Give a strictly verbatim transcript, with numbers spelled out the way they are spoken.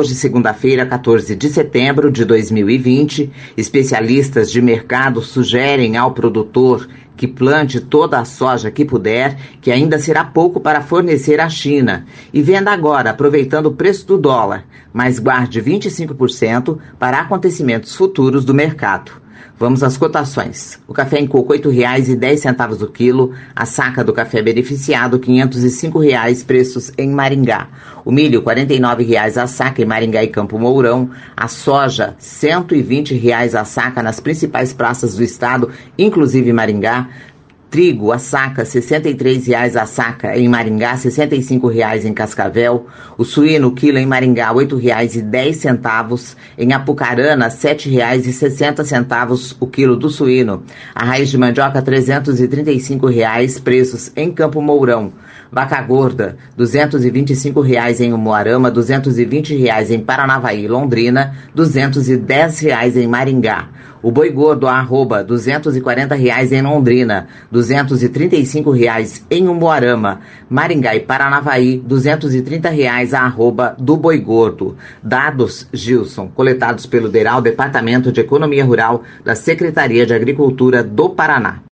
Hoje, segunda-feira, quatorze de setembro de dois mil e vinte, especialistas de mercado sugerem ao produtor que plante toda a soja que puder, que ainda será pouco para fornecer à China, e venda agora, aproveitando o preço do dólar, mas guarde vinte e cinco por cento para acontecimentos futuros do mercado. Vamos às cotações. O café em coco, oito reais e dez centavos o quilo. A saca do café beneficiado, quinhentos e cinco reais, preços em Maringá. O milho, quarenta e nove reais a saca em Maringá e Campo Mourão. A soja, cento e vinte reais a saca nas principais praças do estado, inclusive Maringá. Trigo, a saca, sessenta e três reais a saca em Maringá, sessenta e cinco reais em Cascavel. O suíno, o quilo em Maringá, oito reais e dez centavos. Em Apucarana, sete reais e sessenta centavos o quilo do suíno. A raiz de mandioca, trezentos e trinta e cinco reais, preços em Campo Mourão. Vaca gorda, duzentos e vinte e cinco reais em Umuarama, duzentos e vinte reais em Paranavaí e Londrina, duzentos e dez reais em Maringá. O boi gordo, a arroba, duzentos e quarenta reais em Londrina, duzentos e trinta e cinco reais em Umuarama. Maringá e Paranavaí, duzentos e trinta reais a arroba do boi gordo. Dados, Gilson, coletados pelo DERAL, Departamento de Economia Rural da Secretaria de Agricultura do Paraná.